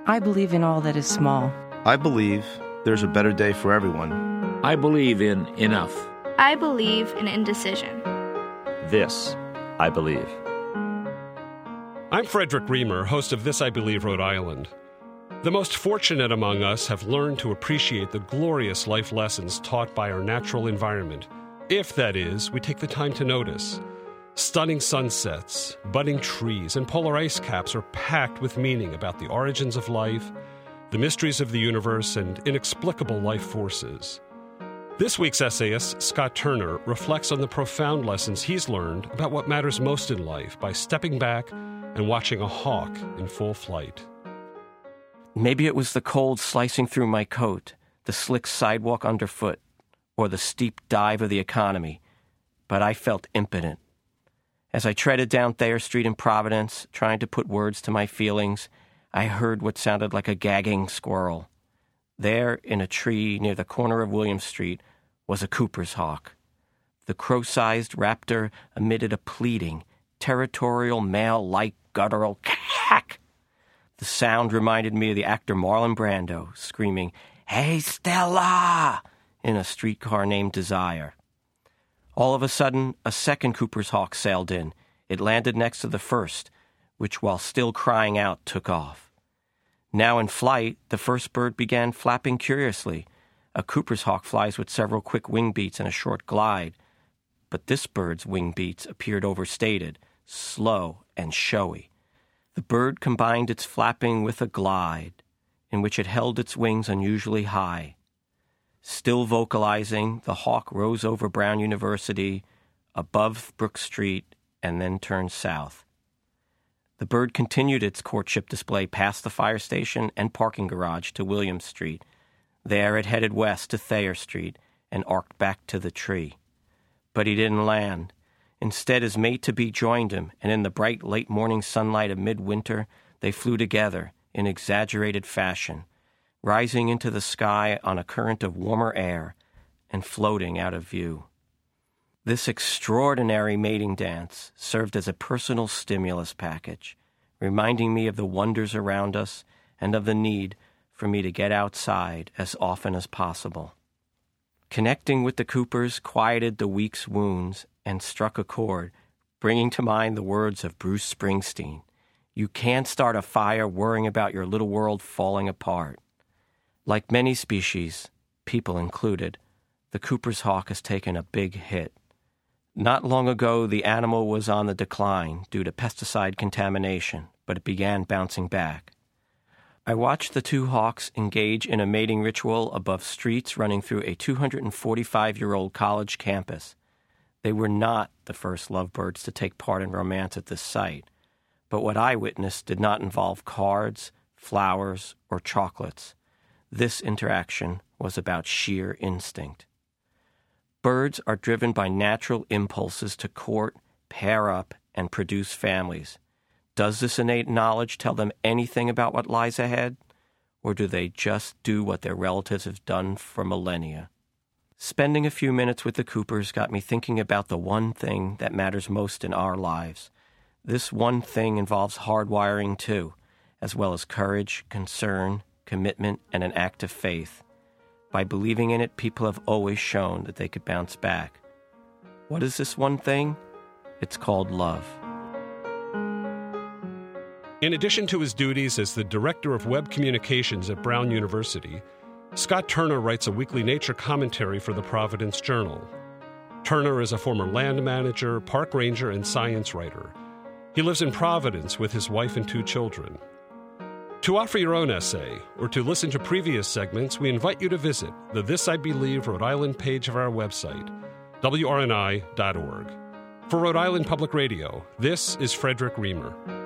I believe in all that is small. I believe there's a better day for everyone. I believe in enough. I believe in indecision. This, I believe. I'm Frederick Reamer, host of This I Believe Rhode Island. The most fortunate among us have learned to appreciate the glorious life lessons taught by our natural environment, if, that is, we take the time to notice. Stunning sunsets, budding trees, and polar ice caps are packed with meaning about the origins of life, the mysteries of the universe, and inexplicable life forces. This week's essayist, Scott Turner, reflects on the profound lessons he's learned about what matters most in life by stepping back and watching a hawk in full flight. Maybe it was the cold slicing through my coat, the slick sidewalk underfoot, or the steep dive of the economy, but I felt impotent. As I treaded down Thayer Street in Providence, trying to put words to my feelings, I heard what sounded like a gagging squirrel. There, in a tree near the corner of William Street, was a Cooper's hawk. The crow-sized raptor emitted a pleading, territorial, male-like, guttural cack. The sound reminded me of the actor Marlon Brando screaming, "Hey, Stella!" in A Streetcar Named Desire. All of a sudden, a second Cooper's hawk sailed in. It landed next to the first, which, while still crying out, took off. Now in flight, the first bird began flapping curiously. A Cooper's hawk flies with several quick wing beats and a short glide. But this bird's wing beats appeared overstated, slow and showy. The bird combined its flapping with a glide, in which it held its wings unusually high. Still vocalizing, the hawk rose over Brown University, above Brook Street, and then turned south. The bird continued its courtship display past the fire station and parking garage to William Street. There it headed west to Thayer Street and arced back to the tree. But he didn't land. Instead, his mate-to-be joined him, and in the bright late-morning sunlight of midwinter, they flew together in exaggerated fashion, rising into the sky on a current of warmer air and floating out of view. This extraordinary mating dance served as a personal stimulus package, reminding me of the wonders around us and of the need for me to get outside as often as possible. Connecting with the Coopers quieted the week's wounds and struck a chord, bringing to mind the words of Bruce Springsteen. You can't start a fire worrying about your little world falling apart. Like many species, people included, the Cooper's hawk has taken a big hit. Not long ago, the animal was on the decline due to pesticide contamination, but it began bouncing back. I watched the two hawks engage in a mating ritual above streets running through a 245-year-old college campus. They were not the first lovebirds to take part in romance at this site, but what I witnessed did not involve cards, flowers, or chocolates. This interaction was about sheer instinct. Birds are driven by natural impulses to court, pair up, and produce families. Does this innate knowledge tell them anything about what lies ahead? Or do they just do what their relatives have done for millennia? Spending a few minutes with the Coopers got me thinking about the one thing that matters most in our lives. This one thing involves hardwiring too, as well as courage, concern, commitment, and an act of faith. By believing in it, people have always shown that they could bounce back. What is this one thing? It's called love. In addition to his duties as the Director of Web Communications at Brown University, Scott Turner writes a weekly nature commentary for the Providence Journal. Turner is a former land manager, park ranger, and science writer. He lives in Providence with his wife and 2 children. To offer your own essay, or to listen to previous segments, we invite you to visit the This I Believe Rhode Island page of our website, wrni.org. For Rhode Island Public Radio, this is Frederick Reamer.